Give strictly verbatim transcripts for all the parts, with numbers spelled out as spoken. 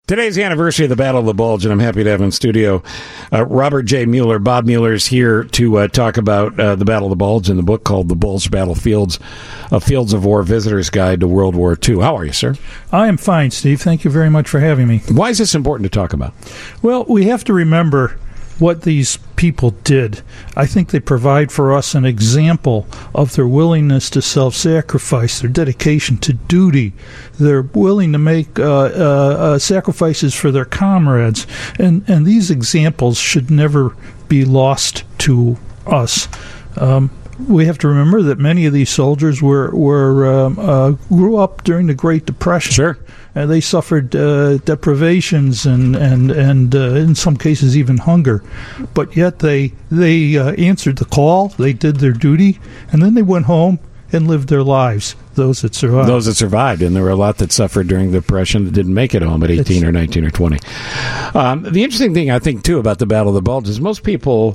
Today's the anniversary of the Battle of the Bulge, and I'm happy to have in studio uh, Robert J. Mueller. Bob Mueller's here to uh, talk about uh, the Battle of the Bulge in the book called The Bulge Battlefields, A Fields of War Visitor's Guide to World War Two. How are you, sir? I am fine, Steve. Thank you very much for having me. Why is this important to talk about? Well, we have to remember what these people did. I think they provide for us an example of their willingness to self-sacrifice, their dedication to duty. They're willing to make uh, uh, uh, sacrifices for their comrades. And, and these examples should never be lost to us. Um, we have to remember that many of these soldiers were, were um, uh, grew up during the Great Depression. Sure. Uh, they suffered uh, deprivations and and and uh, in some cases even hunger, but yet they they uh, answered the call. They did their duty, and then they went home and lived their lives. Those that survived. Those that survived, and there were a lot that suffered during the Depression that didn't make it home at eighteen it's, or nineteen or twenty. Um, the interesting thing I think too about the Battle of the Bulge is most people.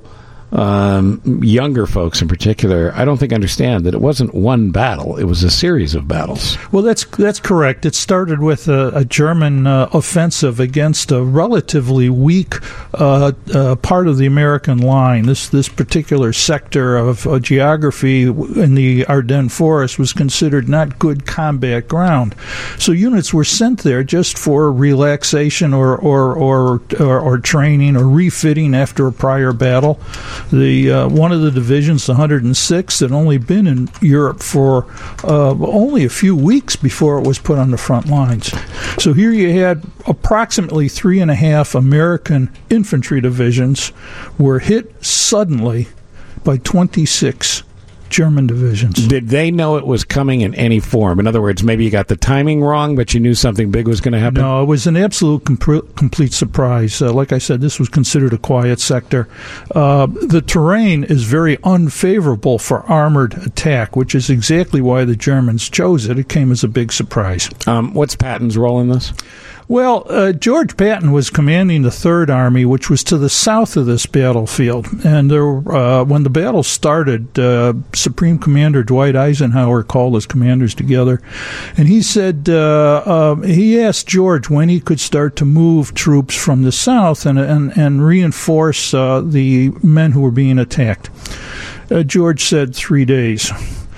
Um, younger folks in particular, I don't think understand that it wasn't one battle. It was a series of battles. Well, that's that's correct. It started with a, a German uh, offensive against a relatively weak uh, uh, part of the American line. This this particular sector of uh, geography in the Ardennes forest was considered not good combat ground. So units were sent there just for relaxation or or or, or, or training or refitting after a prior battle. The uh, one of the divisions, the one hundred sixth, had only been in Europe for uh, only a few weeks before it was put on the front lines. So here you had approximately three and a half American infantry divisions were hit suddenly by twenty-six German divisions. Did they know it was coming in any form? In other words, maybe you got the timing wrong, but you knew something big was going to happen? No, it was an absolute comp- complete surprise. Uh, like I said, this was considered a quiet sector. Uh, the terrain is very unfavorable for armored attack, which is exactly why the Germans chose it. It came as a big surprise. Um, what's Patton's role in this? Well, uh, George Patton was commanding the Third Army, which was to the south of this battlefield. And there, uh, when the battle started, uh, Supreme Commander Dwight Eisenhower called his commanders together, and he said uh, uh, he asked George when he could start to move troops from the south and and, and reinforce uh, the men who were being attacked. Uh, George said three days.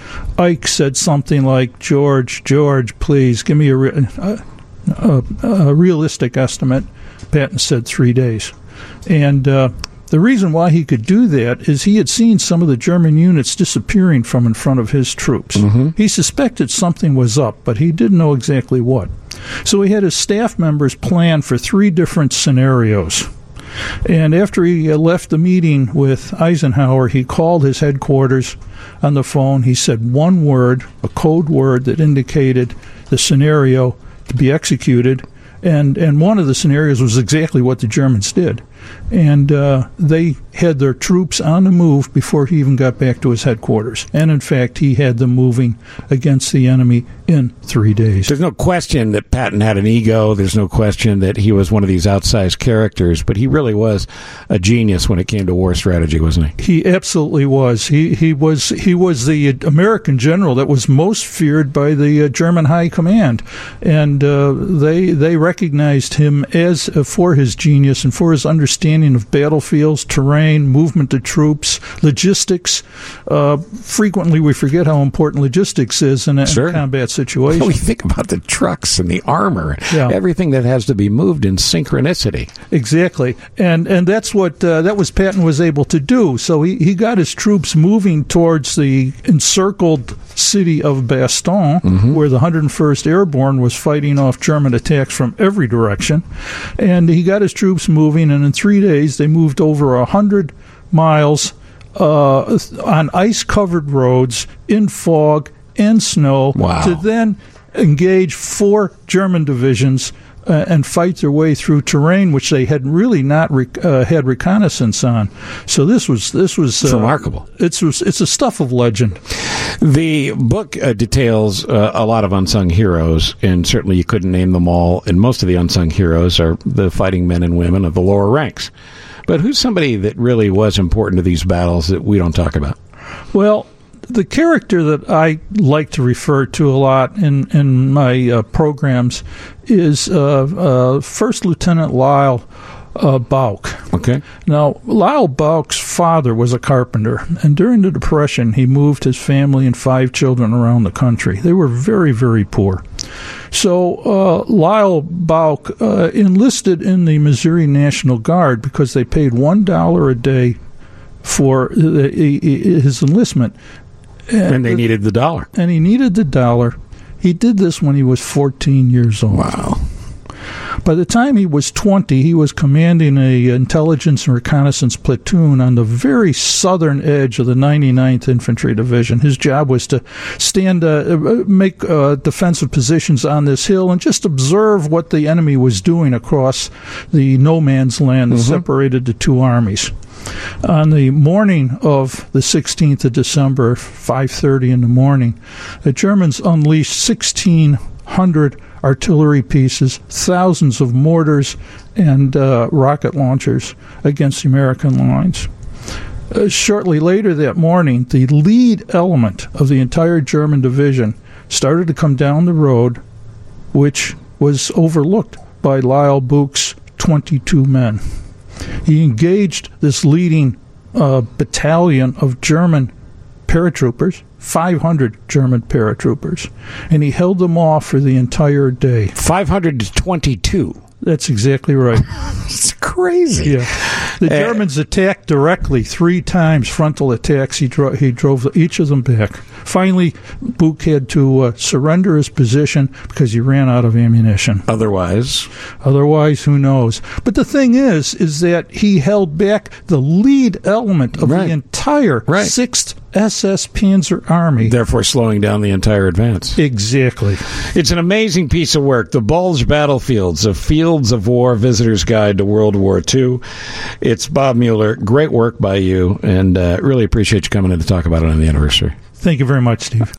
Ike said something like, "George, George, please give me a." Re- uh, A, a realistic estimate. Patton said three days. And uh, the reason why he could do that is he had seen some of the German units disappearing from in front of his troops. Mm-hmm. He suspected something was up, but he didn't know exactly what. So he had his staff members plan for three different scenarios. And after he left the meeting with Eisenhower, he called his headquarters on the phone. He said one word, a code word that indicated the scenario to be executed, and and one of the scenarios was exactly what the Germans did. And uh, they had their troops on the move before he even got back to his headquarters. And, in fact, he had them moving against the enemy in three days. There's no question that Patton had an ego. There's no question that he was one of these outsized characters. But he really was a genius when it came to war strategy, wasn't he? He absolutely was. He he was he was the American general that was most feared by the uh, German high command. And uh, they, they recognized him as uh, for his genius and for his understanding of battlefields, terrain, movement of troops, logistics. Uh, frequently, we forget how important logistics is in a sure. combat situation. We think about the trucks and the armor, yeah. everything that has to be moved in synchronicity. Exactly, and and that's what uh, that was Patton was able to do. So he, he got his troops moving towards the encircled city of Bastogne, mm-hmm. where the one hundred first Airborne was fighting off German attacks from every direction, and he got his troops moving, and in three days they moved over a hundred miles uh, on ice-covered roads in fog and snow wow. to then engage four German divisions uh, and fight their way through terrain which they had really not rec- uh, had reconnaissance on. So this was this was uh, remarkable. It's it's a stuff of legend. The book uh, details uh, a lot of unsung heroes, and certainly you couldn't name them all. And most of the unsung heroes are the fighting men and women of the lower ranks. But who's somebody that really was important to these battles that we don't talk about? Well, the character that I like to refer to a lot in, in my uh, programs is uh, uh, First Lieutenant Lyle uh, Bouck. Okay. Now, Lyle Bouck's father was a carpenter, and during the Depression, he moved his family and five children around the country. They were very, very poor. So uh, Lyle Bouck uh, enlisted in the Missouri National Guard because they paid one dollar a day for the, his enlistment. And, and they needed the dollar. And he needed the dollar. He did this when he was fourteen years old. Wow. By the time he was twenty, he was commanding a intelligence and reconnaissance platoon on the very southern edge of the ninety-ninth Infantry Division. His job was to stand, uh, make uh, defensive positions on this hill and just observe what the enemy was doing across the no man's land that mm-hmm. separated the two armies. On the morning of the sixteenth of December, five thirty in the morning, the Germans unleashed sixteen hundred artillery pieces, thousands of mortars and uh, rocket launchers against the American lines. Uh, shortly later that morning, the lead element of the entire German division started to come down the road, which was overlooked by Lyle Bouck's twenty-two men. He engaged this leading uh, battalion of German paratroopers, five hundred German paratroopers, and he held them off for the entire day. five hundred to twenty-two. That's exactly right. It's crazy. Yeah. The Uh, Germans attacked directly three times, frontal attacks. He, dro- he drove each of them back. Finally, Bouck had to uh, surrender his position because he ran out of ammunition. Otherwise? Otherwise, who knows? But the thing is, is that he held back the lead element of Right. the entire Right. sixth S S Panzer Army. Therefore slowing down the entire advance. Exactly. It's an amazing piece of work. The Bulge Battlefields, a Fields of War Visitor's Guide to World War Two. It's Bob Mueller. Great work by you, and uh, really appreciate you coming in to talk about it on the anniversary. Thank you very much, Steve.